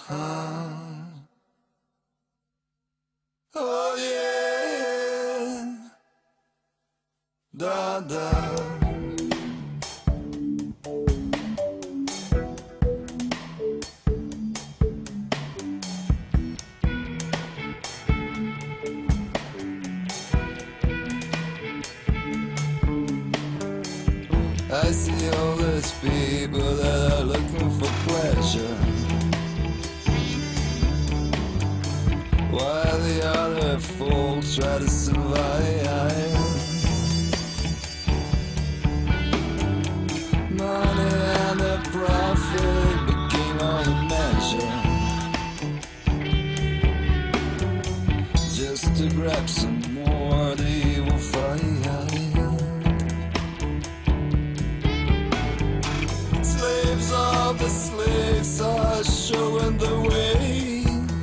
Oh yeah, da da. I see all these people that are looking for pleasure, while the other folks try to survive. Money and the profit became all the measure, just to grab some more they will find. All the slaves are showing the way,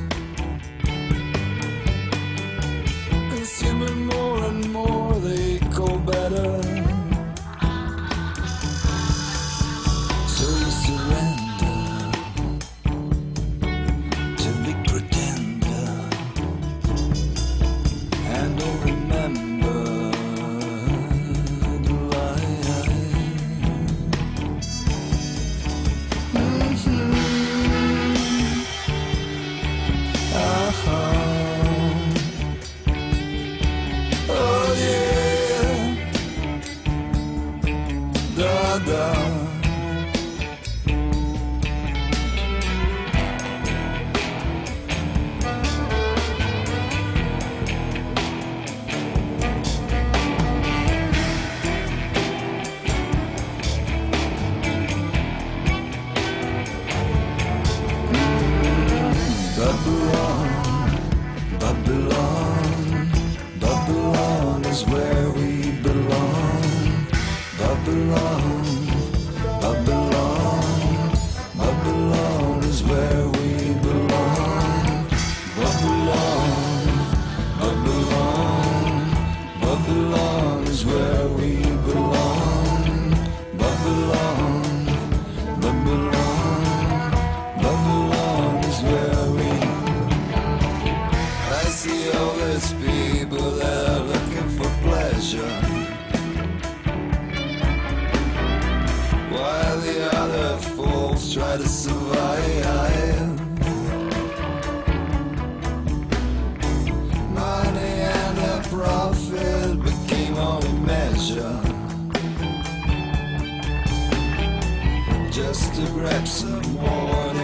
consuming more and more they call better. So you surrender to be pretender, and don't remember the lie. Oh yeah, da da. Babylon, Babylon, Babylon is where we belong. Babylon, Babylon, Babylon is where we belong. Babylon, Babylon, Babylon is where we belong. Babylon, Babylon, Babylon is where we. I see all these people that are looking for pleasure, while the other folks try to survive. Money and the profit became only measure, just to grab some more.